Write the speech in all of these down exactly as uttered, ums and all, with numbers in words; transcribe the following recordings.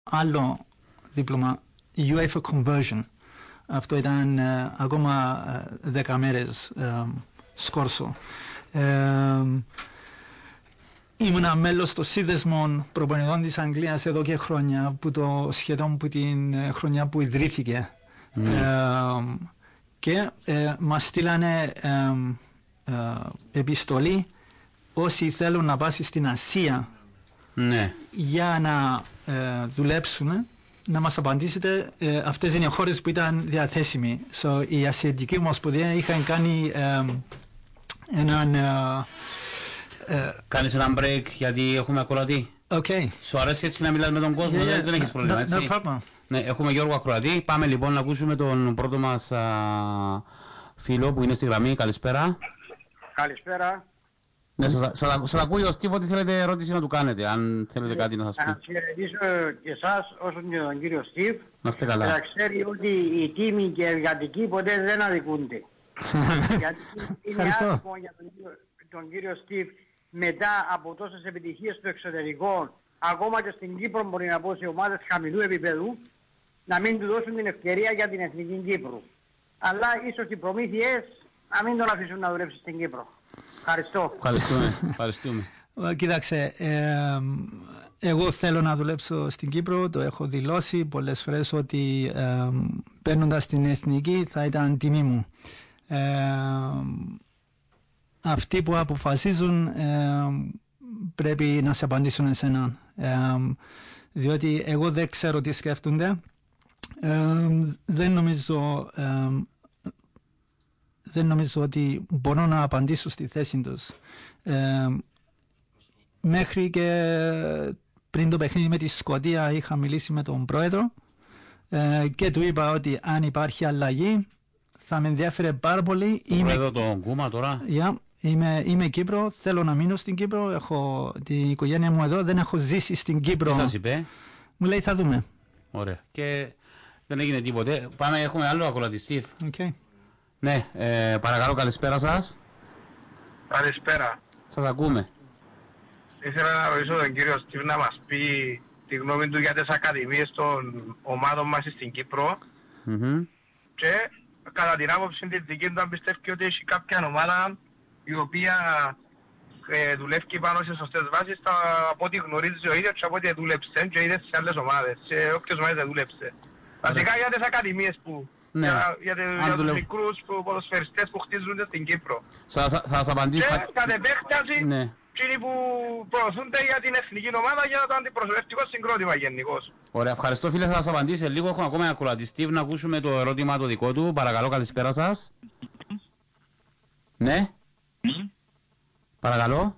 άλλο δίπλωμα, UEFA Conversion. Αυτό ήταν ε, ακόμα δέκα μέρες ε, σκόρσο. Ε, ήμουνα μέλος στο σύνδεσμο προπονητών της Αγγλίας εδώ και χρόνια, που το σχεδόν που την χρονιά που ιδρύθηκε. Mm. Ε, και ε, μας στείλανε ε, ε, επιστολή όσοι θέλουν να πάσει στην Ασία mm. για να ε, δουλέψουν, να μας απαντήσετε. Ε, αυτές είναι οι χώρες που ήταν διαθέσιμοι. So, η Ασιατική Ομοσπονδία είχαν κάνει ε, έναν... Ε, ε, Κάνεις έναν break γιατί έχουμε ακροατή. Okay. Σου αρέσει έτσι να μιλάς με τον κόσμο? Yeah, yeah. Δεν έχεις πρόβλημα, έτσι? No, no problem. Ναι, έχουμε Γιώργο ακροατή. Πάμε λοιπόν να ακούσουμε τον πρώτο μας α, φίλο που είναι στη γραμμή. Καλησπέρα. Καλησπέρα. Ναι, σας, σας, σας ακούει ο Στίβ, ότι θέλετε ερώτηση να του κάνετε, αν θέλετε κάτι να σας πει. Να χαιρετήσω και εσάς όσο και τον κύριο Στίβ. Να είστε καλά. Να ξέρει ότι οι τίμοι και οι εργατικοί ποτέ δεν αδικούνται. Γιατί είναι άσχημο για τον, τον κύριο Στίβ, μετά από τόσες επιτυχίες στο εξωτερικό, ακόμα και στην Κύπρο μπορεί να πω σε ομάδες χαμηλού επίπεδου, να μην του δώσουν την ευκαιρία για την Εθνική Κύπρου. Αλλά ίσως οι προμήθειες να μην τον αφήσουν να δουλέψει στην Κύπρο. Ευχαριστώ. Ευχαριστούμε. Ευχαριστούμε. Κοίταξε, ε, εγώ θέλω να δουλέψω στην Κύπρο, το έχω δηλώσει πολλές φορές ότι ε, παίρνοντας την εθνική θα ήταν τιμή μου. Ε, αυτοί που αποφασίζουν ε, πρέπει να σε απαντήσουν εσένα, ε, διότι εγώ δεν ξέρω τι σκέφτονται. Ε, δεν νομίζω ε, δεν νομίζω ότι μπορώ να απαντήσω στη θέση τους. Ε, μέχρι και πριν το παιχνίδι με τη Σκωτία είχα μιλήσει με τον πρόεδρο ε, και του είπα ότι αν υπάρχει αλλαγή θα με ενδιαφέρε πάρα πολύ. Το πρόεδρο τον Κούμα τώρα. Yeah, είμαι, είμαι Κύπρο, θέλω να μείνω στην Κύπρο, έχω την οικογένεια μου εδώ, δεν έχω ζήσει στην Κύπρο. Τι σας είπε? Μου λέει θα δούμε. Ωραία. Και δεν έγινε τίποτε. Πάμε, έχουμε άλλο ακολουθή, Στίβ. Okay. Ναι, ε, παρακαλώ, καλησπέρα σας. Καλησπέρα. Σας ακούμε. Ήθελα να ρωτήσω τον κύριο Στίβ να μας πει τη γνώμη του για τις ακαδημίες των ομάδων μας στην Κύπρο. Mm-hmm. Και κατά την άποψη της δική του, αν πιστεύει ότι έχει κάποια ομάδα η οποία ε, δουλεύει πάνω σε σωστές βάσεις, τα, από ό,τι γνωρίζει ο ίδιος και από ό,τι δούλεψε και είδε σε άλλες ομάδες, σε όποιες ομάδες δεν δούλεψε. Βασικά για τις ακαδημίες που, ναι. για, για, για τους δουλευ... μικρούς ποδοσφαιριστές που χτίζονται στην Κύπρο. Θα σας απαντήσω. Και κατ' επέκταση, ναι. εκείνοι που προωθούνται για την εθνική ομάδα για το αντιπροσωπευτικό συγκρότημα γενικώς. Ωραία, ευχαριστώ φίλε, θα σας απαντήσει λίγο. Έχουμε ακόμα ένα ακροατή. Στίβ, να ακούσουμε το ερώτημα το δικό του. Παρακαλώ, καλησπέρα σας. Ναι. Παρακαλώ.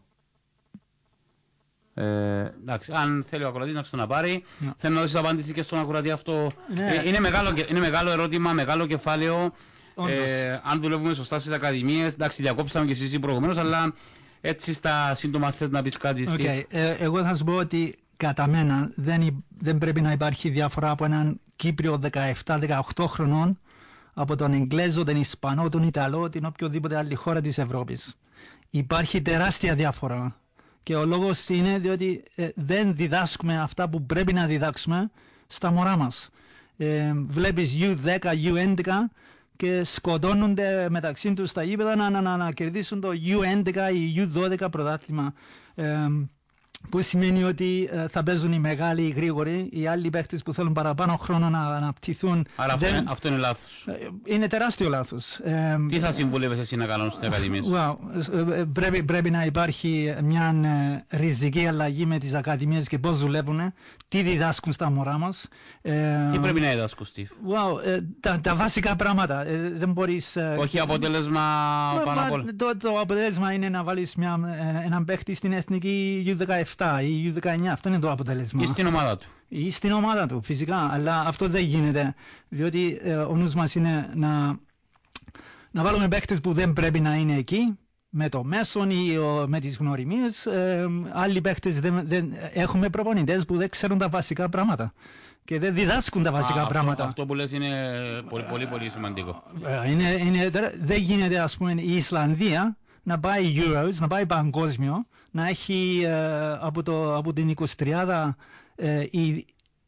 Ε, εντάξει, αν θέλει ο ακροατής να ξαναπάρει, yeah. θέλω να δώσεις απάντηση και στον ακροατή αυτό. Yeah. Ε, είναι, μεγάλο, είναι μεγάλο ερώτημα, μεγάλο κεφάλαιο. Ε, αν δουλεύουμε σωστά στις ακαδημίες, εντάξει, διακόψαμε και εσείς προηγουμένως, αλλά έτσι στα σύντομα θες να πεις κάτι. Okay. Ε, εγώ θα σου πω ότι κατά μένα δεν, δεν πρέπει να υπάρχει διαφορά από έναν Κύπριο δεκαεπτά δεκαοκτώ χρονών, από τον Εγγλέζο, τον Ισπανό, τον Ιταλό, την οποιοδήποτε άλλη χώρα της Ευρώπης. Υπάρχει τεράστια διαφορά. Και ο λόγος είναι διότι ε, δεν διδάσκουμε αυτά που πρέπει να διδάξουμε στα μωρά μας. Ε, βλέπεις γιου δέκα, γιου έντεκα και σκοτώνονται μεταξύ τους στα γήπεδα να, να, να, να κερδίσουν το γιου έντεκα ή γιου δώδεκα πρωτάθλημα. Ε, που σημαίνει ότι ε, θα παίζουν οι μεγάλοι, οι γρήγοροι, οι άλλοι παίχτες που θέλουν παραπάνω χρόνο να αναπτυχθούν. Άρα δεν... αυτό, είναι, αυτό είναι λάθος. Ε, είναι τεράστιο λάθος. Ε, Τι θα συμβούλευες εσύ να κάνουν στις ακαδημίες? Well, ε, πρέπει, πρέπει να υπάρχει μια ε, ριζική αλλαγή με τις ακαδημίες και πώς δουλεύουν, τι διδάσκουν στα μωρά μας. Ε, τι πρέπει να διδάσκουν, Στίβ? Wow, ε, τα, τα βασικά πράγματα. Ε, δεν μπορείς, ε, όχι αποτέλεσμα μα, πάνω απ' όλα. Το, το αποτέλεσμα είναι να βάλεις μια, ε, έναν παίχτη στην εθνική γιου δεκαεπτά ή γιου δεκαεννιά. Αυτό είναι το αποτέλεσμα. Ή στην ομάδα του. Ή στην ομάδα του, φυσικά. Αλλά αυτό δεν γίνεται. Διότι ε, ο νους μας είναι να, να βάλουμε παίχτες που δεν πρέπει να είναι εκεί, με το μέσον ή ο, με τις γνωριμίες. Ε, άλλοι παίχτες δεν, δεν, έχουμε προπονητές που δεν ξέρουν τα βασικά πράγματα και δεν διδάσκουν τα βασικά Α, πράγματα. Αυτό, αυτό που λες είναι πολύ πολύ, πολύ σημαντικό. Ε, είναι, είναι, δεν γίνεται, ας πούμε, η Ισλανδία να πάει Euros, να πάει παγκόσμιο, να έχει ε, από, το, από την εικοσιτριάδα ε, οι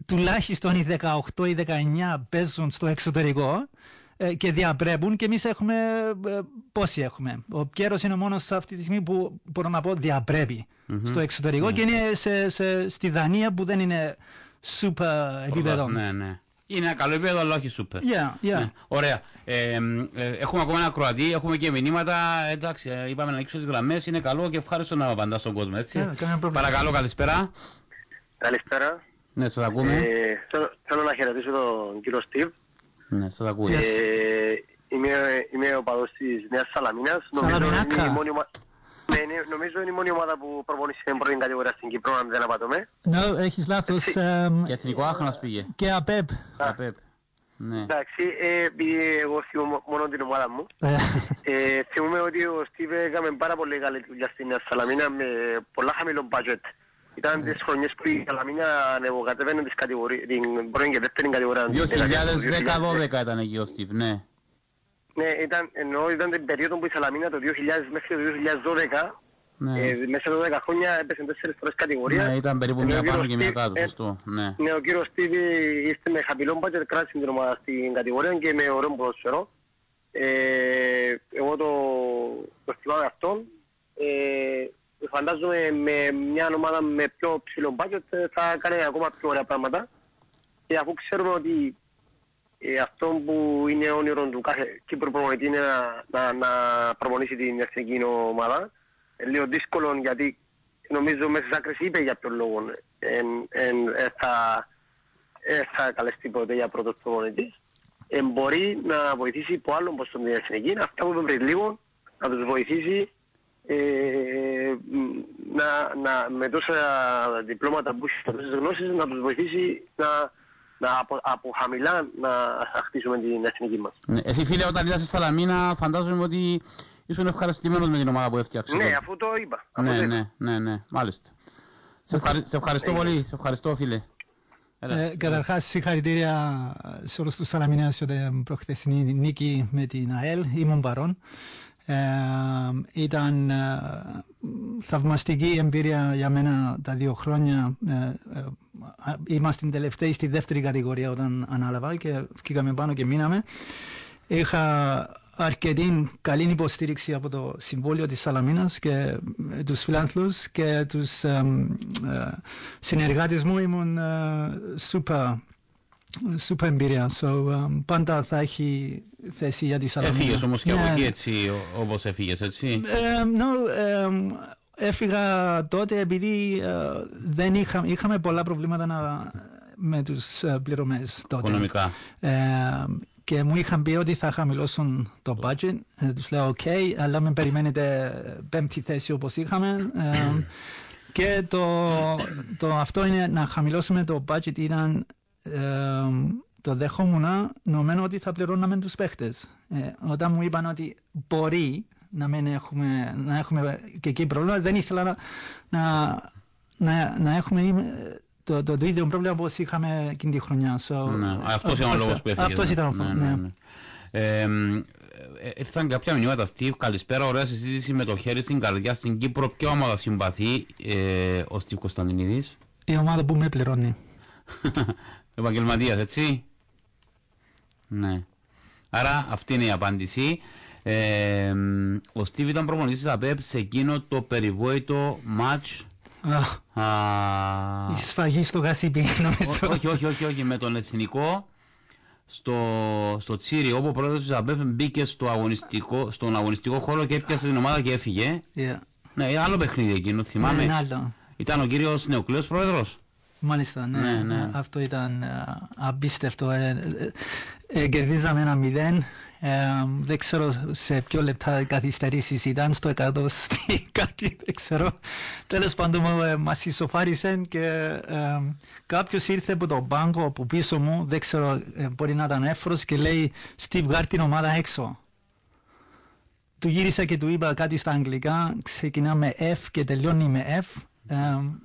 τουλάχιστον οι δεκαοκτώ ή δεκαεννιά παίζουν στο εξωτερικό και διαπρέπουν και εμείς έχουμε, πόσοι έχουμε. Ο Πιέρος είναι ο μόνος αυτή τη στιγμή που μπορώ να πω διαπρέπει mm-hmm. στο εξωτερικό mm-hmm. και είναι σε, σε, στη Δανία που δεν είναι super επίπεδο. Ναι, ναι. Είναι ένα καλό επίπεδο, αλλά όχι super. Yeah, yeah. Ναι. Ωραία. Ε, ε, έχουμε ακόμα ένα Κροατή, έχουμε και μηνύματα. Εντάξει, είπαμε να ανοίξουμε τις γραμμές. Είναι καλό και ευχάριστο να απαντά στον κόσμο, έτσι. Yeah, παρακαλώ, καλησπέρα. Καλησπέρα. Ναι, σας ακούμε. Ε, θέλω, θέλω να χαιρετήσω τον κύριο Στίβ. Ναι, σας ακούω. Ε, είμαι, είμαι ο παδός της Νέας Σαλαμίνας. Σαλαμινάκα. Ναι, νομίζω είναι η μόνη ομάδα που προπονήσει στην πρώτη κατηγορία στην Κύπρο, αν δεν απατώμε. Ναι, έχεις λάθος. Και Εθνικό Άχωνας πήγε. Και ΑΠΕΠ. ΑΠΕΠ. Ναι. Εντάξει, εγώ θυμώ μόνο την ομάδα μου. Θυμούμε ότι ο Στίβ έκαμε πάρα πολύ καλή δουλειά στην Νέα Σαλαμίνα με πολλά χαμηλό budget. Ήταν τις χρονιές που η Σαλαμίνα ανεβοκατεβαίνουν την πρώτη και δεύτερη κατηγορία. δύο χιλιάδες δέκα δώδεκα ήταν εκεί ο Στίβ, ναι. Ναι, ήταν, ενώ ήταν την περίοδο που η Σαλαμίνα το δύο χιλιάδες μέχρι το δύο χιλιάδες δώδεκα, ναι. ε, μέσα από δέκα χρόνια έπεσε τέσσερις φορές κατηγορία. Ναι, ήταν περίπου μια πάνω και μια κάτω, σωστό. Ναι. Ναι, ο κύριος Στίβ ήρθε με χαμηλό budget, κράτησε την ομάδα στην κατηγορία και με ωραίο ποδόσφαιρο. Ε, εγώ το, το θυμάμαι αυτόν. Ε, φαντάζομαι με μια ομάδα με πιο ψηλό budget θα κάνει ακόμα πιο ωραία πράγματα. Και αφού ξέρουμε ότι Ε, αυτό που είναι όνειρο του κάθε Κύπρου προπονητή είναι να, να, να προπονήσει την εθνική ομάδα. Ε, λίγο δύσκολο γιατί νομίζω μέσα στις άκρες είπε για ποιον λόγο ε, ε, ε, θα, ε, θα καλεστεί ποτέ για πρώτος προπονητής. Ε, μπορεί να βοηθήσει από άλλον προς την εθνική, αυτά που είπε πριν λίγο, να τους βοηθήσει ε, να, να, με τόσα διπλώματα που έχει τόσες γνώσεις, να τους βοηθήσει να Να από, από χαμηλά να χτίσουμε την εθνική μας. Ναι. Εσύ φίλε, όταν είδα στη Σαλαμίνα φαντάζομαι ότι ήσουν ευχαριστημένος με την ομάδα που έφτιαξε. Ναι, αφού το είπα. Αφού ναι, το ναι, ναι, ναι, μάλιστα. Σε, ευχαρι... σε ευχαριστώ ναι. πολύ, σε ευχαριστώ φίλε. Ε, καταρχάς συγχαρητήρια σε όλους τους Σαλαμινέους για την προχθεσινή νίκη με την ΑΕΛ, ήμουν παρόν. Ε, ήταν ε, θαυμαστική εμπειρία για μένα τα δύο χρόνια. Ε, ε, είμαστε τελευταίοι στη δεύτερη κατηγορία όταν ανάλαβα και βγήκαμε πάνω και μείναμε. Είχα αρκετή καλή υποστήριξη από το Συμβούλιο της Σαλαμίνας και ε, τους φιλάνθρωπους και τους ε, ε, συνεργάτες μου. Ήμουν ε, super Super εμπειρία, so, um, πάντα θα έχει θέση για τη Σαλαμίνα. Έφυγες όμως και yeah. από εκεί έτσι, όπως έφυγες έτσι. Um, no, um, έφυγα τότε επειδή uh, δεν είχα, είχαμε πολλά προβλήματα να, με τους uh, πληρωμές τότε. Οικονομικά. Uh, και μου είχαν πει ότι θα χαμηλώσουν το budget. Uh, τους λέω ok, αλλά με περιμένετε πέμπτη θέση όπως είχαμε. Uh, και το, το αυτό είναι να χαμηλώσουμε το budget ήταν Ε, το δεχόμουν νομένω ότι θα πληρώναμε τους παίχτες. Ε, όταν μου είπαν ότι μπορεί να μην έχουμε, να έχουμε και εκεί πρόβλημα, δεν ήθελα να, να, να, να έχουμε το, το, το ίδιο πρόβλημα όπως είχαμε εκείνη τη χρονιά. So, ναι, αυτός ήταν ο λόγος που έφυγε. Αυτός ήταν ο λόγος. Ναι, ναι, ναι. Ε, ήρθαν κάποια μηνύματα. Στίβ, καλησπέρα. Ωραία συζήτηση με το χέρι στην καρδιά στην Κύπρο. Ποια ομάδα συμπαθεί ε, ο Στίβ Κωνσταντινίδης? Η ομάδα που με πληρώνει. Επαγγελματίας, έτσι. Ναι. Άρα αυτή είναι η απάντηση. Ε, ο Στίβ ήταν προπονητής της ΑΠΕΠ σε εκείνο το περιβόητο μάτς. Η σφαγή στο Γασίπι, νομίζω. Όχι, όχι, όχι, όχι, με τον Εθνικό στο, στο Τσίρι, όπου ο πρόεδρος της ΑΠΕΠ μπήκε στο αγωνιστικό, στον αγωνιστικό χώρο και έπιασε την ομάδα και έφυγε. Yeah. Ναι, άλλο παιχνίδι εκείνο, θυμάμαι. Ναι, άλλο. Ήταν ο κύριος Νεοκλέος πρόεδρος. Μάλιστα, ναι, ναι, ναι. Αυτό ήταν uh, απίστευτο. Ε, ε, ε, κερδίζαμε ένα μηδέν. Ε, δεν ξέρω σε ποιο λεπτά καθυστερήσεις ήταν, στο εκατό κάτι, δεν ξέρω. Τέλος πάντων μας ισοφάρισαν και ε, κάποιος ήρθε από τον πάγκο από πίσω μου, δεν ξέρω, ε, μπορεί να ήταν Εύφρος και λέει «Στίβ, βγάλ' την ομάδα έξω». Του γύρισα και του είπα κάτι στα αγγλικά, ξεκινά με F και τελειώνει με F. Ε,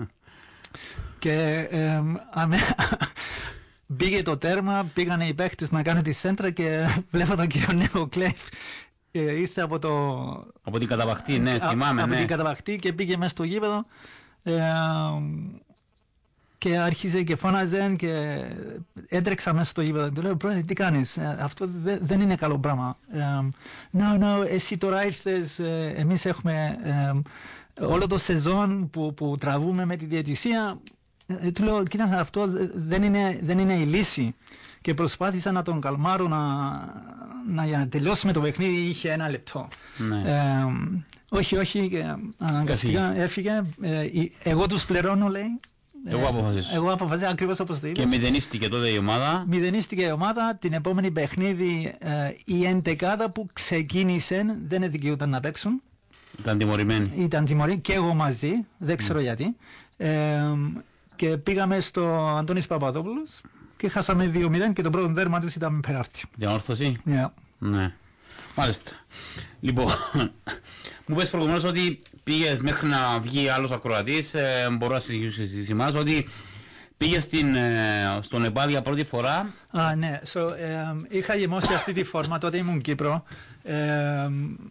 και ε, αμε, πήγε το τέρμα, πήγανε οι παίχτες να κάνουν τη σέντρα και βλέπω τον κύριο Νέο Κλέφ ε, ήρθε από το... Από την καταβαχτή, ναι, θυμάμαι, από ναι. την καταβαχτή και πήγε μέσα στο γήπεδο. Ε, και άρχισε και φώναζε και έτρεξα μέσα στο γήπεδο. Του λέω, πρόεδρε, τι κάνεις, αυτό δε, δεν είναι καλό πράγμα. No, no, εσύ τώρα ήρθες, εμείς έχουμε όλο το σεζόν που, που τραβούμε με τη διαιτησία. Του λέω, κοίτα, αυτό δεν είναι, δεν είναι η λύση. Και προσπάθησα να τον καλμάρω να, να, για να τελειώσουμε το παιχνίδι, είχε ένα λεπτό. Ναι. Ε, όχι, όχι, και αναγκαστικά έφυγε. Ε, εγώ τους πληρώνω, λέει. Εγώ αποφασίζω. Εγώ αποφασίζω ακριβώς όπως το είπες. Και μηδενίστηκε τότε η ομάδα. Μηδενίστηκε η ομάδα. Την επόμενη παιχνίδι ε, η εντεκάδα που ξεκίνησε δεν δικαιούταν να παίξουν. Ήταν τιμωρημένοι. Ήταν τιμωρημένοι και εγώ μαζί, δεν ξέρω mm. γιατί. Ε, και πήγαμε στο Αντώνης Παπαδόπουλος και χάσαμε δύο μηδέν και το πρώτο δέρμα τους ήταν με πενάλτι. Διαμόρφωση. Yeah. Ναι. Μάλιστα. Λοιπόν, μου πες προηγουμένως ότι πήγες μέχρι να βγει άλλος ακροατής, ε, μπορώ να συζητήσω εμάς, ότι πήγες στην, ε, στο Νεπάλ για πρώτη φορά. Α, ναι. So, ε, είχα γεμώσει αυτή τη φόρμα, τότε ήμουν Κύπρο, ε,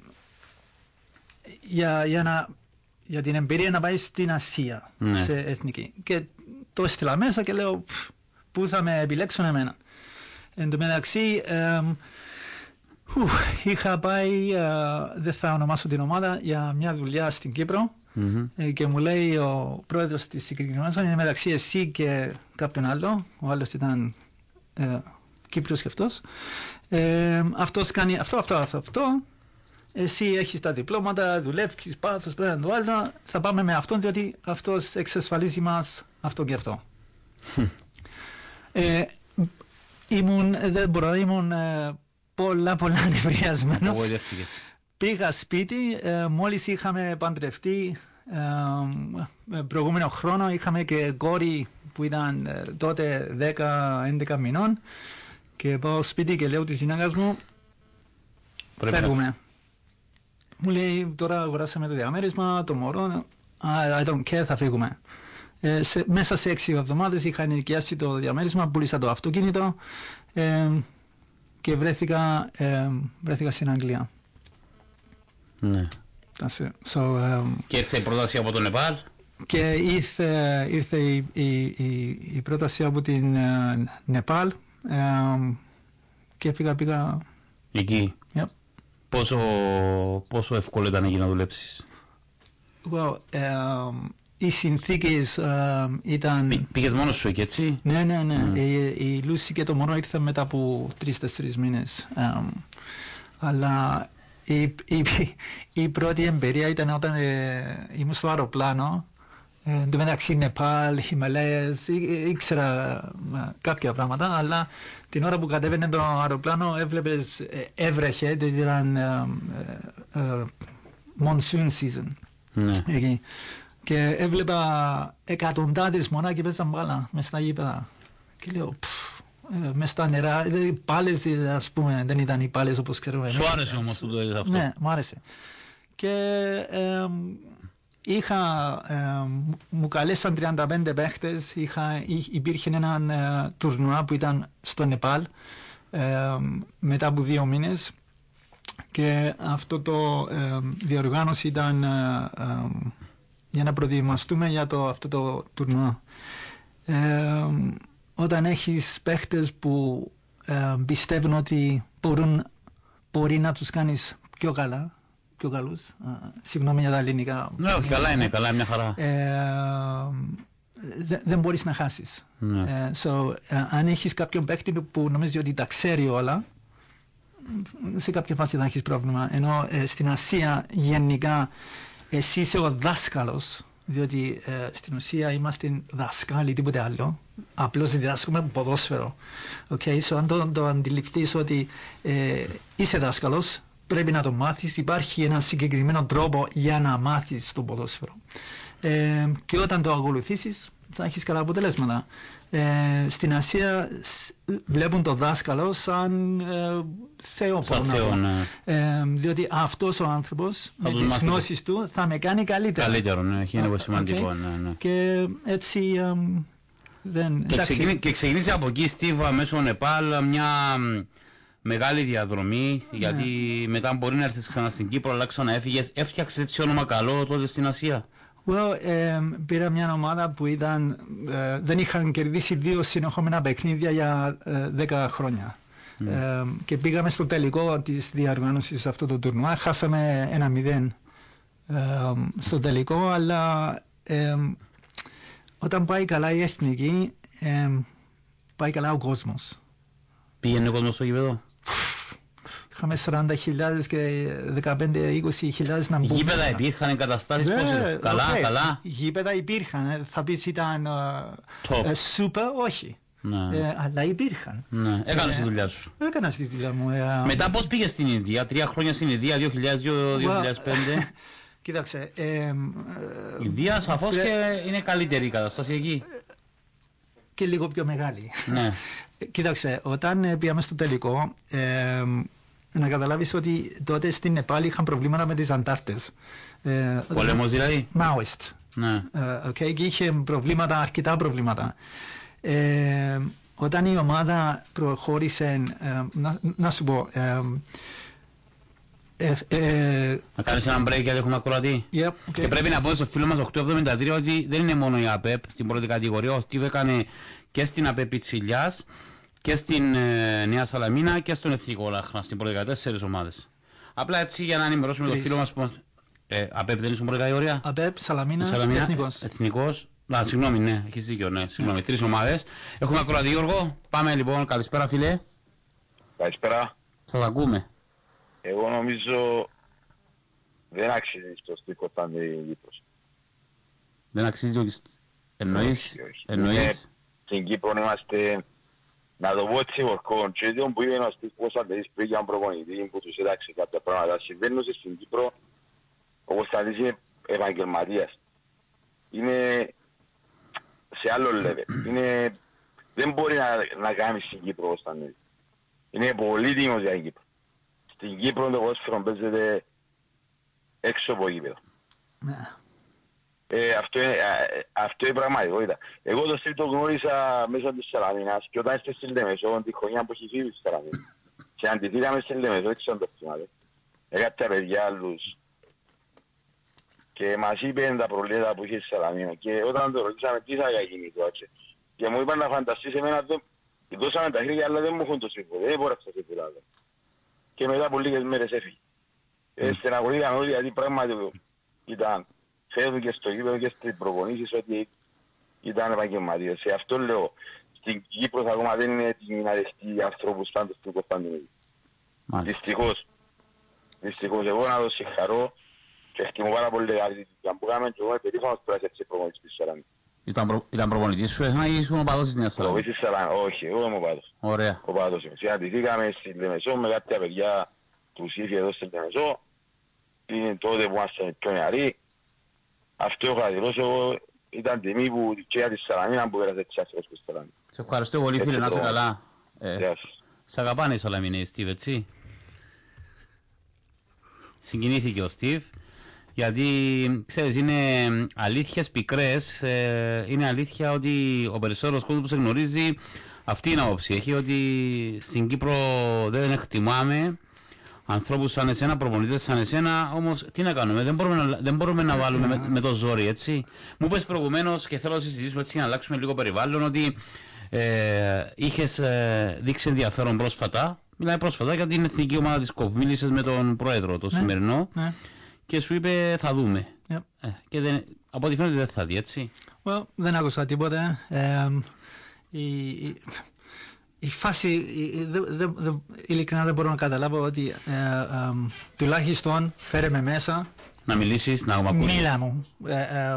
για, για, να, για την εμπειρία να πάει στην Ασία, ναι. σε εθνική. Και το έστειλα μέσα και λέω, πού θα με επιλέξουν εμένα. Εν τω μεταξύ, ε, είχα πάει, uh, δεν θα ονομάσω την ομάδα, για μια δουλειά στην Κύπρο mm-hmm. ε, και μου λέει ο πρόεδρος της συγκεκριμένης, είναι μεταξύ εσύ και κάποιον άλλο, ο άλλος ήταν ε, Κύπριος και αυτός. Ε, αυτός κάνει αυτό, αυτό, αυτό, αυτό. Εσύ έχεις τα διπλώματα, δουλεύεις, πας στο ένα το άλλο, θα πάμε με αυτόν διότι αυτός εξασφαλίζει μας αυτό και αυτό. ε, ήμουν, δεν μπορώ, ήμουν ε, πολλά πολλά ανεβριασμένος. Πήγα σπίτι, ε, μόλις είχαμε παντρευτεί ε, προηγούμενο χρόνο, είχαμε και κόρη που ήταν ε, τότε δέκα έντεκα μηνών και πάω σπίτι και λέω της γυναίκας μου φεύγουμε. Να... Μου λέει τώρα αγοράσαμε το διαμέρισμα, το μωρό, I don't care, θα φύγουμε. Ε, σε, μέσα σε έξι εβδομάδες είχα ενοικιάσει το διαμέρισμα, πούλησα το αυτοκίνητο ε, και βρέθηκα, ε, βρέθηκα στην Αγγλία. Ναι. So, ε, και ήρθε η πρόταση από το Νεπάλ. Και ήρθε, ήρθε η, η, η, η πρόταση από την ε, Νεπάλ ε, και πήγα, πήγα... Εκεί. Yep. Πόσο, πόσο εύκολο ήταν εκεί να δουλέψεις? Well, ε, οι συνθήκες uh, ήταν... Πή, πήγες μόνος σου εκεί, έτσι? Ναι, ναι, ναι. Mm. Η, η Λούση και το μωρό ήρθαν μετά από τρεις-τέσσερις μήνες. Um, αλλά η, η, η πρώτη εμπειρία ήταν όταν ε, ήμουν στο αεροπλάνο. Εν τω μεταξύ Νεπάλ, Χιμαλάιες, ήξερα ε, κάποια πράγματα, αλλά την ώρα που κατέβαινε το αεροπλάνο έβλεπες, ε, έβρεχε, δηλαδή ήταν ε, ε, ε, monsoon season. Ναι. Εκεί. Και έβλεπα εκατοντάδες μονά και παίζαν μπάλα μες στα γήπεδα. Και λέω, ε, μες στα νερά, οι πάλες, ας πούμε, δεν ήταν οι πάλες όπως ξέρουμε. Σου άρεσε όμως που το είδες αυτό? Ναι, μου άρεσε. Και ε, είχα, ε, μου καλέσαν τριάντα πέντε παίχτες, είχα, υπήρχε ένα ε, τουρνουά που ήταν στο Νεπάλ ε, μετά από δύο μήνες και αυτό το ε, διοργάνωση ήταν... Ε, ε, για να προετοιμαστούμε για το, αυτό το τουρνουά. Ε, όταν έχεις παίχτες που ε, πιστεύουν ότι μπορούν, μπορεί να τους κάνεις πιο καλά, πιο καλούς, ε, συγγνώμη για τα ελληνικά. Ναι, όχι, καλά είναι, καλά, μια χαρά. Ε, δε, δεν μπορείς να χάσεις. Ναι. Ε, so, ε, αν έχεις κάποιον παίχτη που νομίζει ότι τα ξέρει όλα, σε κάποια φάση θα έχεις πρόβλημα. Ενώ ε, στην Ασία γενικά εσύ είσαι ο δάσκαλος, διότι ε, στην ουσία είμαστε δάσκαλοι, τίποτε άλλο. Απλώς διδάσκουμε ποδόσφαιρο. Okay? So, αν το, το αντιληφθείς ότι ε, είσαι δάσκαλος, πρέπει να το μάθεις. Υπάρχει ένα συγκεκριμένο τρόπο για να μάθεις το ποδόσφαιρο. Ε, και όταν το ακολουθήσεις, θα έχεις καλά αποτελέσματα. Ε, στην Ασία βλέπουν το δάσκαλο σαν ε, Θεό, σαν Θεό, ναι. ε, διότι αυτός ο άνθρωπος με τις γνώσεις του θα με κάνει καλύτερα. Καλύτερο, ναι, είναι uh, σημαντικό. Okay. Ναι, ναι. Και έτσι ε, δεν... Και, ξεκινή, και ξεκινήσει από εκεί, Στίβα, μέσω Νεπάλ, μια μεγάλη διαδρομή, ναι. Γιατί μετά μπορεί να έρθεις ξανά στην Κύπρο, αλλά ξανά έφυγες. Έφτιαξες έτσι όνομα καλό τότε στην Ασία? Well, ε, πήρα μια ομάδα που ήταν, ε, δεν είχαν κερδίσει δύο συνεχόμενα παιχνίδια για ε, δέκα χρόνια. Mm. Ε, και πήγαμε στο τελικό της διοργάνωσης αυτού του τουρνουά. Χάσαμε ένα μηδέν ε, στο τελικό, αλλά ε, όταν πάει καλά η εθνική, ε, πάει καλά ο κόσμος. Πήγαινε ο κόσμος στο γήπεδο. Είχαμε σαράντα χιλιάδες και δεκαπέντε με είκοσι χιλιάδες να μπουν. Γήπεδα υπήρχαν, εγκαταστάσεις, πώς είναι. Καλά, okay. καλά. Γήπεδα υπήρχαν. Θα πεις ήταν uh, σούπερ, όχι. Ναι. Ε, αλλά υπήρχαν. Ναι. Έκανες τη δουλειά σου. Έκανα τη δουλειά μου. Ε, Μετά πώς πήγες στην Ινδία, τρία χρόνια στην Ινδία, δύο χιλιάδες δύο με δύο χιλιάδες πέντε. Κοίταξε. Ε, ε, η Ινδία σαφώς ε, και είναι καλύτερη η κατάσταση εκεί. Και λίγο πιο μεγάλη. Ναι. Κοίταξε, όταν πήγαμε στο τελικό, ε, να καταλάβεις ότι τότε στην Νεπάλ είχαν προβλήματα με τις αντάρτες. Ε, Πολέμος δηλαδή. Μάουιστ. Ναι. Ε, okay, και είχε προβλήματα, αρκετά προβλήματα. Ε, όταν η ομάδα προχώρησε, ε, να, να σου πω... Ε, ε, ε, να κάνεις ένα break γιατί έχουμε ακροατή. Yeah, okay. Και πρέπει να πω στο φίλο μας οκτώ εβδομήντα τρία ότι δεν είναι μόνο η ΑΠΕΠ στην πρώτη κατηγορία. Ο Στίβ έκανε και στην ΑΠΕΠ Πιτσιλιάς και στην ε, Νέα Σαλαμίνα και στον Εθνικό Λάχνα, στην πρώτη κατηγορία, τέσσερις ομάδες. Απλά έτσι για να ενημερώσουμε τον φίλο μας που μας... Ε, ΑΠΕΠ δεν είναι στην πρώτη κατηγορία. ΑΠΕΠ, Σαλαμίνα, Σαλαμίνα Εθνικός. Εθνικός. Α, συγγνώμη, ναι, έχεις δίκιο, ναι, συγγνώμη, τρεις ομάδες. Έχουμε ακροατή, Γιώργο. Πάμε λοιπόν, καλησπέρα φίλε. Καλησπέρα. Σας ακούμε. Εγώ νομίζω δεν αξίζει στο στίχο όταν είναι η Κύπρος. Δεν αξίζει όχι. Εννοείς, εννοείς. Στην Κύπρο είμαστε, να το πω έτσι ορκών, και διότι που είπε ένας τύπος αντελείς πριν για προπονητή που τους έταξε κάποια πράγματα. Συμβαίνουν στην Κύπρο, ο Κωνσταντής είναι επαγγελματίας. Είναι σε άλλο level. Είναι, δεν μπορεί να, να κάνει στην Κύπρο ο Κωνσταντής. Είναι πολύ τίμος για την Κύπρο. Στην Κύπρο το ποδόσφαιρο παίζεται έξω από γήπεδο. Ε, αυτό, είναι, αυτό είναι πραγματικότητα. Εγώ το Στίβ το γνώρισα μέσα της Σαλαμίνας και όταν είστε στην Λεμεσό, τη χρονιά που έχει φύγει στη Σαλαμίνα. Και αντιθήκαμε στην Λεμεσό, δεν ξέρω αν το θυμάται. Έκατα παιδιά άλλους και μας είπαν τα προβλήματα που είχε στη Σαλαμίνα. Και όταν το ρωτήσαμε τι θα γίνει το άτσε. Και μου είπαν να φανταστείς εμένα, δώσαμε τα χέρια αλλά δεν μου έχουν το σύμβο, δεν μπορώ να σε πουλάδω. Και μετά από λίγες μέρες έφυγε. Ε, στεναχωρήκαμε όλοι γιατί πράγματι ήταν φεύγει στο γήπεδο και στις προπονήσεις ότι ήταν επαγγελματίας. Σε αυτό λέω, στην Κύπρο ακόμα δεν είναι έτοιμοι να δεχτεί ανθρώπους πάντως του Κωνσταντινίδη. Δυστυχώς. Δυστυχώς εγώ να το συγχαρώ και εκτιμώ πάρα πολύ καλή δουλειά που κάνουμε και εγώ είμαι περήφανος που έτσι προπονητής της Σαλαμίνας. Ήταν, ήταν προπονητής σου εσένα ή ήσουν ο παδός της Νέας Σαλαμίνας? Όχι, εγώ είμαι ο παδός. Ωραία. Ο παδός είμαι. Συναντηθήκαμε στη Λεμεσό με κάποια παιδιά του ΣΥΦΙ εδώ στη Λεμεσό. Είναι τότε που ήμασταν πιο νεαροί. Αυτό έχω αδηλώσει εγώ. Ήταν τιμή που και για τη Σαλαμίνα που πέρασε τις άσχερες που στη Σαλαμίνα. Σε ευχαριστώ πολύ φίλε, να είσαι καλά. Ε, σ' αγαπάνε οι Σαλαμίνες, Στίβ, έτσι. Συγκινήθηκε ο Στίβ. Γιατί, ξέρεις, είναι αλήθειες πικρές, ε, είναι αλήθεια ότι ο περισσότερος κόσμος που σε γνωρίζει αυτή είναι άποψη. Έχει ότι στην Κύπρο δεν εκτιμάμε ανθρώπους σαν εσένα, προπονητές σαν εσένα, όμως τι να κάνουμε, δεν μπορούμε να, δεν μπορούμε να βάλουμε με, με το ζόρι, έτσι. Μου είπες προηγουμένως και θέλω να συζητήσουμε έτσι να αλλάξουμε λίγο περιβάλλον, ότι ε, είχες ε, δείξει ενδιαφέρον πρόσφατα, μιλάει πρόσφατα για την εθνική ομάδα της ΚΟΒ, μίλησες με τον πρόεδρο, το ναι, σημερινό. Ναι. Και σου είπε θα δούμε. Yep. Ε, και δεν, από ό,τι φαίνεται δεν θα δει, έτσι. Well, δεν άκουσα τίποτα. Ε, η, η, η φάση, δε, δε, δε, ειλικρινά δεν μπορώ να καταλάβω ότι ε, ε, τουλάχιστον φέρε με μέσα. Να μιλήσεις, να μου ακούσεις. Μίλα μου. Ε, ε,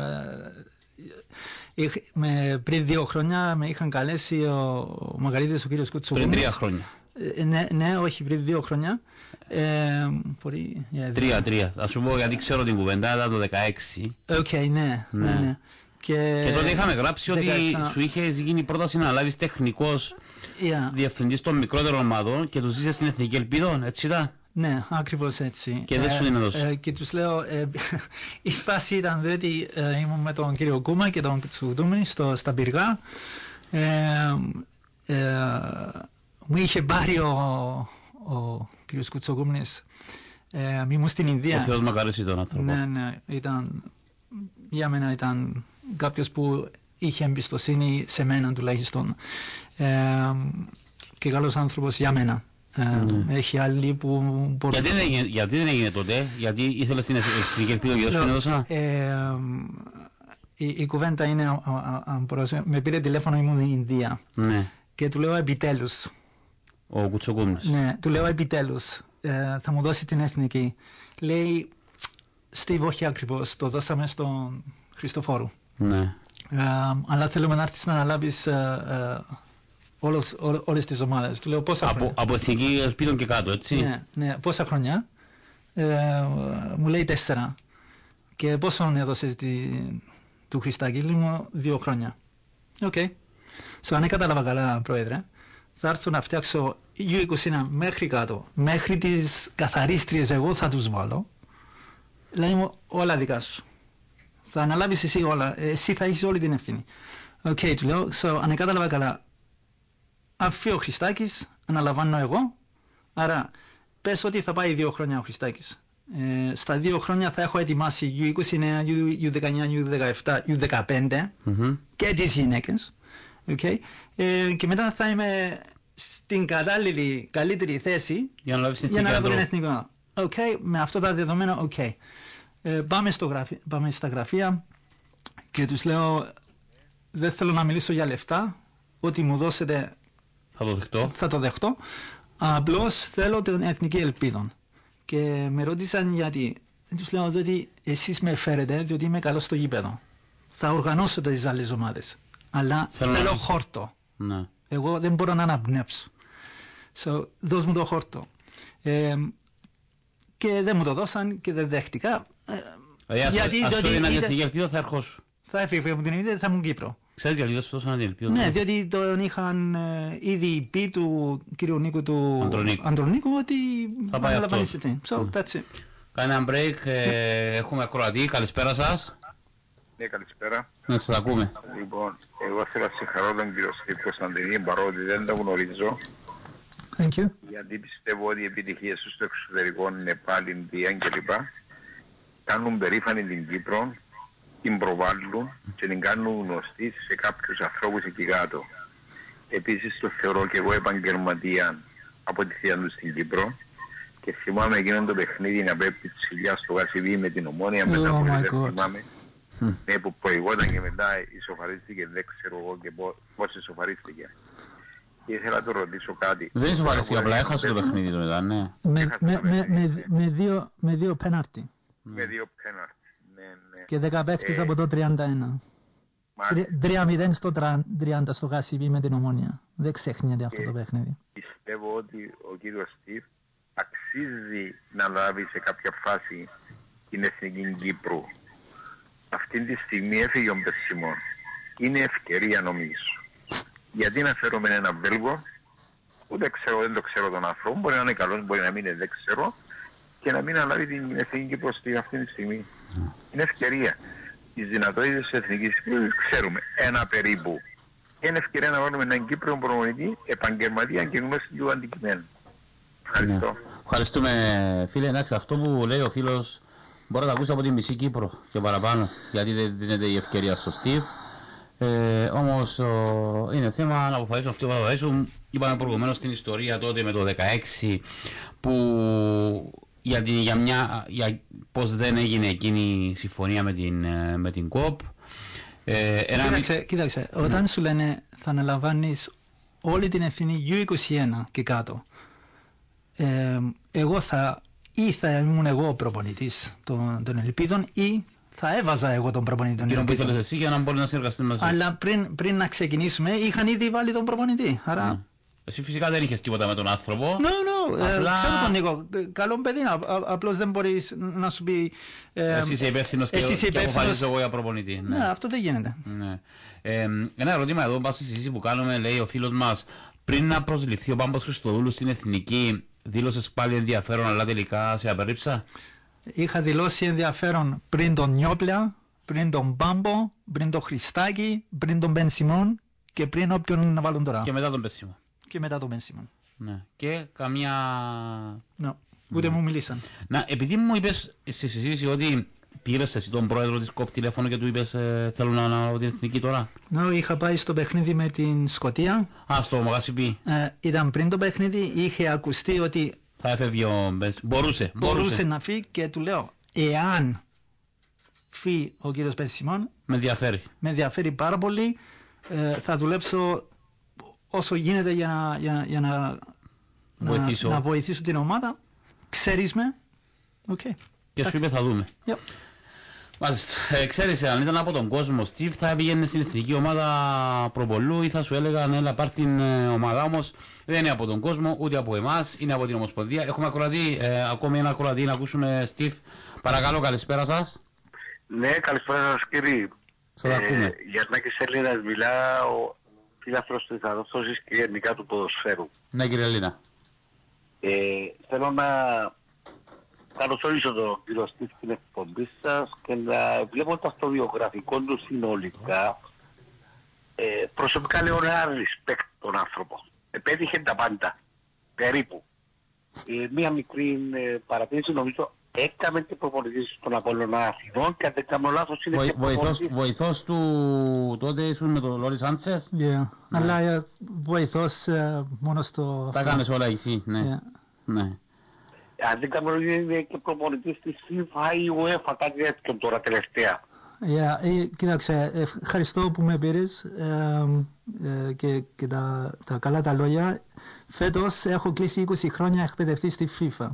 ε, με, πριν δύο χρόνια με είχαν καλέσει ο, ο Μαγαρίτης, ο κύριος Κουτσογούνης. Πριν τρία χρόνια. Ε, ναι, ναι, όχι, πριν δύο χρόνια. Ε, μπορεί, yeah, τρία, τρία. Θα σου πω γιατί ξέρω την κουβέντα, ήταν το δεκαέξι. Οκ, okay, ναι, ναι, ναι. ναι. Και, και τότε είχαμε γράψει δεκαεπτά. Ότι σου είχε γίνει πρόταση να λάβεις τεχνικός yeah. διευθυντής των μικρότερων ομάδων και τους είσαι στην Εθνική Ελπίδων, έτσι ήταν. Ναι, ακριβώς έτσι. Και δεν σου είναι δώσει. Ε, και τους λέω, ε, η φάση ήταν διότι ε, ήμουν με τον κύριο Κούμα και τον Κουτσουτούμενη στα Πυργά. Ε, ε, μου είχε πάρει ο, ο κύριος Κουτσοκούμνης, ε, ήμουν στην Ινδία. Ο Θεός μακαρίσει τον άνθρωπο. Ναι, ναι, ήταν για μένα ήταν κάποιος που είχε εμπιστοσύνη σε μένα τουλάχιστον. Ε, και καλός άνθρωπος για μένα. Ε, mm. Έχει άλλοι που... Μπορεί... Γιατί, δεν έγινε, γιατί δεν έγινε τότε, γιατί ήθελε στην Εθνική Ελπίδα και δεν έδωσα. Η, η κουβέντα είναι, α, α, α, με πήρε τηλέφωνο, ήμουν στην Ινδία ναι. και του λέω επιτέλους. Ο Κουτσοκούμνης. Ναι, του λέω επιτέλους, ε, θα μου δώσει την εθνική. Λέει, Στίβ, όχι ακριβώς, το δώσαμε στον Χριστοφόρου. Ναι. Ε, αλλά θέλουμε να έρθεις να αναλάβεις ε, ε, όλες, ό, όλες τις ομάδες. Του λέω πόσα από, χρόνια. Από Εθνική Ελπίδων και κάτω, έτσι. Ναι, ναι, πόσα χρόνια. Ε, μου λέει τέσσερα. Και πόσο έδωσες τη... του Χριστάκη, μου δύο χρόνια. Οκ. Okay. So, αν δεν κατάλαβα καλά, Πρόεδρε, θα έρθω να φτιάξω γιου είκοσι ένα μέχρι κάτω, μέχρι τις καθαρίστριες εγώ θα τους βάλω. Λέει μου, όλα δικά σου. Θα αναλάβεις εσύ όλα, εσύ θα έχεις όλη την ευθύνη. Οκ, okay, του λέω, so, αν δεν κατάλαβα καλά, αφή ο Χριστάκης, αναλαμβάνω εγώ, άρα πες ότι θα πάει δύο χρόνια ο Χριστάκης. Ε, στα δύο χρόνια θα έχω ετοιμάσει γιου είκοσι εννέα, γιου δεκαεννέα, γιου δεκαεπτά, γιου δεκαπέντε mm-hmm. και τις γυναίκες. Okay. Ε, και μετά θα είμαι στην κατάλληλη, καλύτερη θέση για να λάβω την εθνικό. Okay. Με αυτά τα δεδομένα, οκ. Okay. Ε, πάμε, στο γραφείο, πάμε στα γραφεία και τους λέω, δεν θέλω να μιλήσω για λεφτά, ό,τι μου δώσετε θα το δεχτώ. Θα το δεχτώ. Απλώς θέλω την εθνική ελπίδα. Και με ρώτησαν γιατί. Τους λέω ότι εσείς με φέρετε διότι είμαι καλός στο γήπεδο. Θα οργανώσω τις άλλες ομάδες. Αλλά θέλω, θέλω να... χόρτο. Ναι. Εγώ δεν μπορώ να αναπνεύσω. So, δώσ' μου το χόρτο. Ε, και δεν μου το δώσαν και δεν δέχτηκα. Ε, ας γιατί ας σου έδινα εθνική ελπίδα θα ερχόσου. Θα έφυγε από την Ινδία, θα ήμουν Κύπρο. Ξέρεις γιατί δεν σου δώσαν την ελπίδα. Ναι, διότι τον είχαν ε, ήδη πει του κύριου Νίκου του Αντρονίκου, Αντρονίκου ότι θα πάει αυτό. So, mm. that's it. Κάνε ένα break, ε, έχουμε ακροατή, καλησπέρα σας. Ναι, καλησπέρα. Ναι, σας ακούμε. Λοιπόν, εγώ θέλω να συγχαρώ τον κύριο Στίβ Κωνσταντινή, παρότι δεν τον γνωρίζω. Thank you. Γιατί πιστεύω ότι οι επιτυχίες του στο εξωτερικό, Νεπάλ, Ινδία κλπ. Κάνουν περήφανη την Κύπρο, την προβάλλουν και την κάνουν γνωστή σε κάποιους ανθρώπους εκεί κάτω. Επίσης το θεωρώ και εγώ επαγγελματία από τη θεία του στην Κύπρο και θυμάμαι εκείνον το παιχνίδι να πέφτει τη Σιλιά στο Γασιβί με την Ομόνια, μετά oh που δεν θυμάμαι. Ναι, που προηγόταν και μετά ισοφαρίστηκε, δεν ξέρω εγώ και πώς ισοφαρίστηκε. Και ήθελα να το ρωτήσω κάτι. Δεν ισοφαρίστηκε, απλά έχασε το παιχνίδι του μετά, ναι. Με δύο πέναρτι. Με δύο πέναρτι. Ναι, ναι. Και δέκα παίκτες ε, από το τριάντα ένα. τρία μηδέν στο τριάντα στο Γασιβί με την Ομόνια. Δεν ξεχνιέται αυτό το παιχνίδι. Πιστεύω ότι ο κύριος Στίβ αξίζει να λάβει σε κάποια φάση την εθνική Κύπρου. Αυτή τη στιγμή έφυγε ο Μπεσσιμών. Είναι ευκαιρία νομίζω. Γιατί να φέρουμε έναν Βέλγο, ούτε ξέρω, δεν το ξέρω τον άνθρωπο, μπορεί να είναι καλός, μπορεί να μην είναι, δεν ξέρω, και να μην αναλάβει την εθνική Κύπρο αυτή τη στιγμή. Mm. Είναι ευκαιρία. Τις δυνατότητες της εθνικής Κύπρου ξέρουμε, ένα περίπου. Και είναι ευκαιρία να βάλουμε έναν Κύπριο προπονητή, επαγγελματία και γνώση του αντικειμένου. Ευχαριστώ. Ναι. Ευχαριστούμε φίλε, εντάξει, αυτό που λέει ο φίλος μπορεί να το ακούσει από τη μισή Κύπρο και παραπάνω, γιατί δεν δίνεται η ευκαιρία στο Στίβ. Ε, όμως ο, είναι θέμα να αποφασίσουν αυτοί που θα αποφασίσουν. Είπαμε προηγουμένως στην ιστορία τότε με το δεκαέξι που για, την, για, μια, για πώς δεν έγινε εκείνη η συμφωνία με την, με την ΚΟΠ. Ε, κοίταξε, ένα... κοίταξε, όταν σου λένε θα αναλαμβάνεις όλη την ευθύνη γιου είκοσι ένα και κάτω, ε, εγώ θα ή θα ήμουν εγώ ο προπονητής των, των Ελπίδων ή θα έβαζα εγώ τον προπονητή των Ελπίδων. Εκείνο που εσύ για να μπορεί να συνεργαστεί μαζί. Αλλά πριν, πριν να ξεκινήσουμε είχαν ήδη βάλει τον προπονητή. Άρα... Mm. Εσύ φυσικά δεν είχες τίποτα με τον άνθρωπο. No, no, απλά... ε, ξέρω τον Νίκο. Καλό παιδί, απλώς δεν μπορείς να σου πει... Ε, εσύ είσαι υπεύθυνος και, και αποφασίζεις εγώ για προπονητή. Ναι, ναι, αυτό δεν γίνεται. Ναι. Ε, ένα ερώτημα εδώ, πας στη συζήτηση που κάνουμε, λέει ο φίλος μας, πριν να προσληφθεί ο Πάμπος Χριστοδούλου στην Εθνική, δήλωσες πάλι ενδιαφέρον, αλλά τελικά σε απερρίψα. Είχα δηλώσει ενδιαφέρον πριν τον Νιόπλια, πριν τον Πάμπο, πριν τον Χριστάκη, πριν τον Μπεν Σιμών και πριν όποιον να βάλουν τώρα. Και μετά τον Μπεν Σιμών. Και μετά τον Μπεν Σιμών. Ναι. Και καμιά... No. Ούτε ναι. μου μιλήσαν. Να, επειδή μου είπες στη συζήτηση ότι πήρες εσύ τον πρόεδρο της ΚΟΠ τηλέφωνο και του είπες ε, θέλω να αναλάβω την εθνική τώρα? No, είχα πάει στο παιχνίδι με την Σκωτία. Α, στο Μαγασιπί. Ε, ήταν πριν το παιχνίδι, είχε ακουστεί ότι θα έφευγε ο Μπες. Μπορούσε, μπορούσε. Μπορούσε να φύγει και του λέω, εάν φύγει ο κύριος Πεσσιμών, με ενδιαφέρει. Με ενδιαφέρει πάρα πολύ. Ε, θα δουλέψω όσο γίνεται για να, για, για να, βοηθήσω. να, να βοηθήσω την ομάδα. Ξέρεις με. Okay. Και σου είπε θα δούμε. Yep. Μάλιστα. Ε, ξέρεις, αν ήταν από τον κόσμο, Στίβ, θα πήγαινε στην εθνική ομάδα προπολού ή θα σου έλεγαν έλα πάρ' την ε, ομάδα, όμως δεν είναι από τον κόσμο, ούτε από εμάς, είναι από την Ομοσπονδία. Έχουμε ακροατή, ε, ακόμη ένα ακροατή να ακούσουμε, Στίβ. Παρακαλώ, καλησπέρα σας. Ναι, καλησπέρα σας κύριε. Σας ε, ακούμε. Γιαννάκης Έλληνας μιλά, ο φίλαθρος της ανόρθωσης και γενικά του ποδοσφαίρου. Ναι κύριε Έλληνα. Ε, θέλω να καλωσορίσω τον κύριο Στίβ στην εκπομπή σας και να βλέποντας το βιογραφικό του συνολικά, ε, προσωπικά λέω ένα respect τον άνθρωπο. Επέτυχε τα πάντα, περίπου. Ε, μία μικρή ε, παρατήρηση, νομίζω έκαμε και προπονητής στον Απόλλωνα Αθηνών και αν δεν κάνω λάθος είναι Βοη, και προπονητής. Βοηθός του τότε ήσουν με τον Λόρι Σάντσες. Yeah. Ναι. Αλλά uh, βοηθός uh, μόνο στο... Τα κάνεις όλα εσύ, ναι. Yeah. Ναι. Αν δεν κάνω λάθος είναι και προπονητής της FIFA ή UEFA, κάτι τέτοιο τώρα τελευταία. Yeah. Ε, κοίταξε, ευχαριστώ που με πήρες ε, ε, και, και τα, τα καλά τα λόγια. Φέτος έχω κλείσει είκοσι χρόνια εκπαιδευτή στη FIFA.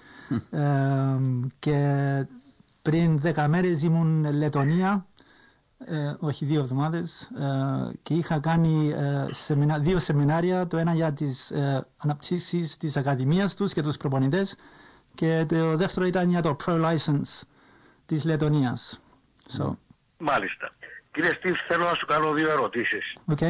ε, και πριν δέκα μέρες ήμουν Λετωνία, ε, όχι δύο εβδομάδες, ε, και είχα κάνει ε, σεμινα, δύο σεμινάρια, το ένα για τις ε, αναπτύσσεις της Ακαδημίας τους και τους προπονητές και το δεύτερο ήταν για το Pro License της Λετωνίας. So. Μάλιστα. Κύριε Στίβ, θέλω να σου κάνω δύο ερωτήσεις. Okay.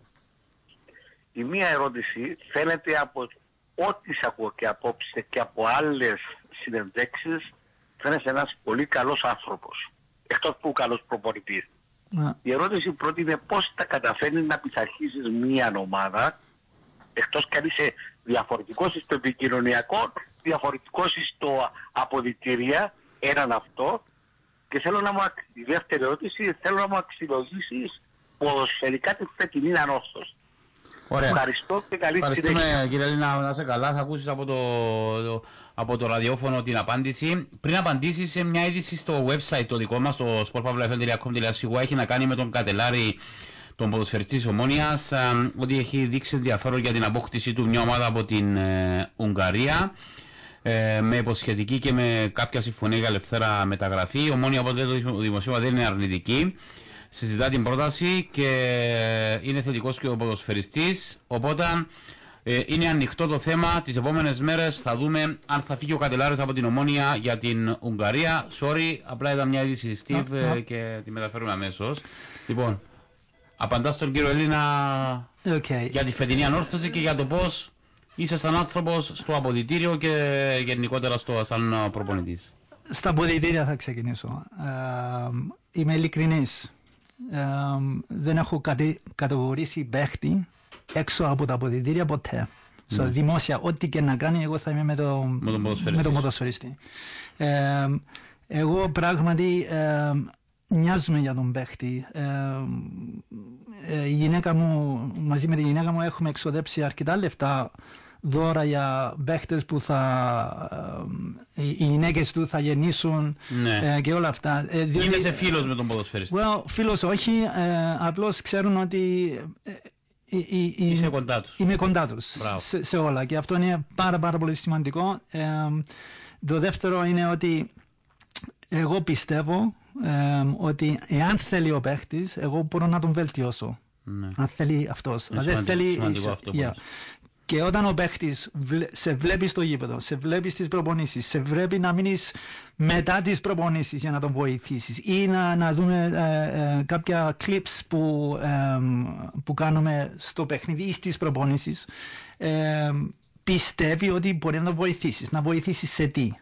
Η μία ερώτηση φαίνεται από ό,τι σ' ακούω και απόψε και από άλλες συνεντεύξεις, φαίνεσαι ένας πολύ καλός άνθρωπος, εκτός που καλός προπονητής. Yeah. Η ερώτηση πρώτη είναι πώς τα καταφέρνεις να πειθαρχήσεις μία ομάδα, εκτός κι αν είσαι διαφορετικός στο επικοινωνιακό, διαφορετικός στο αποδυτήρια, έναν αυτό, και θέλω να μου, η δεύτερη ερώτηση, θέλω να μου αξιολογήσεις ποδοσφαιρικά τη φετινή ανόρθωση. Ωραία. Ευχαριστώ και καλή συνέχεια. Ευχαριστούμε κύριε Έλληνα, να είσαι καλά. Θα ακούσεις από το, το, από το ραδιόφωνο την απάντηση. Πριν απαντήσεις σε μια είδηση στο website το δικό μας, το sport pavla f m dot com dot c a, έχει να κάνει με τον Κατελάρη, τον ποδοσφαιριστή της Ομόνοιας, α, ότι έχει δείξει ενδιαφέρον για την απόκτησή του μια ομάδα από την ε, Ουγγαρία. Ε, με υποσχετική και με κάποια συμφωνία για ελευθέρα μεταγραφή. Η Ομόνια, οπότε το δημοσίευμα δεν είναι αρνητική. Συζητά την πρόταση και είναι θετικός και ο ποδοσφαιριστής. Οπότε ε, είναι ανοιχτό το θέμα. Τις επόμενες μέρες θα δούμε αν θα φύγει ο Κατελάρης από την Ομόνια για την Ουγγαρία. Sorry, απλά ήταν μια είδηση Στίβ oh, oh. και τη μεταφέρουμε αμέσως. Λοιπόν, απαντάς στον κύριο Έλληνα okay. για τη φετινή ανόρθωση και για το πώς είσαι σαν άνθρωπος στο αποδυτήριο και γενικότερα στο, σαν προπονητής. Στα αποδυτήρια θα ξεκινήσω. Ε, είμαι ειλικρινής. Ε, δεν έχω κατη, κατηγορήσει παίχτη έξω από τα αποδυτήρια ποτέ. Mm. So, δημόσια, ό,τι και να κάνει, εγώ θα είμαι με, το, με τον ποδοσφαιριστή. ποδοσφαιριστή. Ε, εγώ πράγματι ε, νοιάζομαι για τον παίχτη. Ε, ε, η γυναίκα μου, μαζί με την γυναίκα μου έχουμε εξοδέψει αρκετά λεφτά δώρα για παίχτες που θα ε, οι γυναίκες του θα γεννήσουν ναι. ε, και όλα αυτά. Ε, διότι, είμαι σε φίλος με τον ποδοσφαιριστή. Well, φίλος όχι, ε, απλώς ξέρουν ότι ε, ε, ε, ε, είσαι κοντά τους. Είμαι κοντά τους σε, σε όλα και αυτό είναι πάρα πάρα πολύ σημαντικό. Ε, το δεύτερο είναι ότι εγώ πιστεύω ε, ότι εάν θέλει ο παίχτης, εγώ μπορώ να τον βελτιώσω. Ναι. Αν θέλει αυτός. Είναι σημαντικό, θέλει, σημαντικό αυτό. Yeah. Και όταν ο παίχτης σε βλέπει στο γήπεδο, σε βλέπει στις προπονήσεις, σε βλέπει να μείνεις μετά τις προπονήσεις για να τον βοηθήσεις ή να, να δούμε ε, ε, κάποια clips που, ε, που κάνουμε στο παιχνίδι ή στις προπονήσεις, ε, πιστεύει ότι μπορεί να τον βοηθήσεις. Να βοηθήσεις σε τι?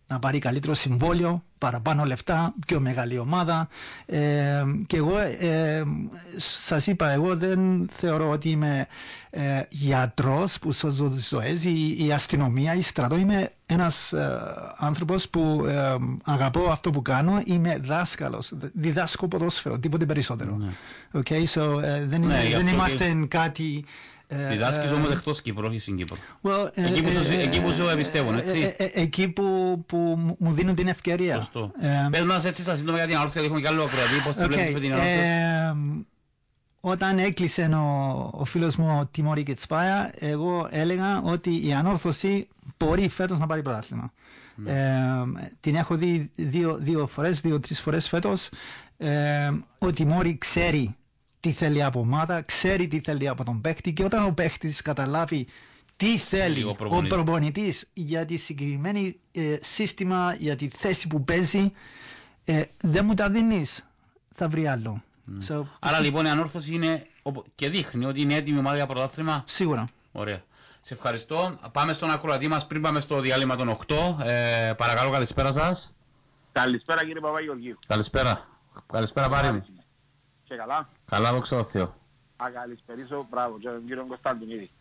να πάρει καλύτερο συμβόλαιο, παραπάνω λεφτά, πιο μεγάλη ομάδα. Ε, και εγώ ε, σας είπα, εγώ δεν θεωρώ ότι είμαι ε, γιατρός που σώζει ζωές, η, η αστυνομία, η στρατό. Είμαι ένας ε, άνθρωπος που ε, αγαπώ αυτό που κάνω. Είμαι δάσκαλος, διδάσκω ποδόσφαιρο, τίποτε περισσότερο. Mm. Okay, so, ε, δεν, είναι, ναι, δεν είμαστε και... κάτι... Διδάσκεις όμως εκτός Κύπρου, όχι στην Κύπρο. Εκεί που σου πιστεύουν, έτσι. Εκεί που μου δίνουν την ευκαιρία. Σωστό. Πες μας έτσι στα σύντομα για την ανόρθωση, γιατί έχουμε και άλλο ακροατή. Πώς τη βλέπεις με την ανόρθωση? Όταν έκλεισε ο φίλος μου ο Τιμώρη Κετσπάια, εγώ έλεγα ότι η ανόρθωση μπορεί φέτος να πάρει πρωτάθλημα. Την έχω δει δύο φορές, δύο-τρεις φορές φέτος. Ο Τιμώρη ξέρει τι θέλει από ομάδα, ξέρει τι θέλει από τον παίκτη, και όταν ο παίκτης καταλάβει τι θέλει ο προπονητής, ο προπονητής για τη συγκεκριμένη ε, σύστημα, για τη θέση που παίζει, ε, δεν μου τα δίνεις, θα βρει άλλο. Mm. So, άρα λοιπόν η ανόρθωση είναι και δείχνει ότι είναι έτοιμη ομάδα για πρωτάθλημα. Σίγουρα. Ωραία. Σε ευχαριστώ. Πάμε στον ακροατή μας πριν πάμε στο διάλειμμα των οκτώ. Ε, παρακαλώ, καλησπέρα σας. Καλησπέρα κύριε Παπαγεωργίου. Καλησπέρα. Καλησπέρα πάρει μου. Και καλά. Καλά, δόξα τω Θεώ. Α, καλησπερίσω, μπράβο, και τον κύριο Κωνσταντινίδη.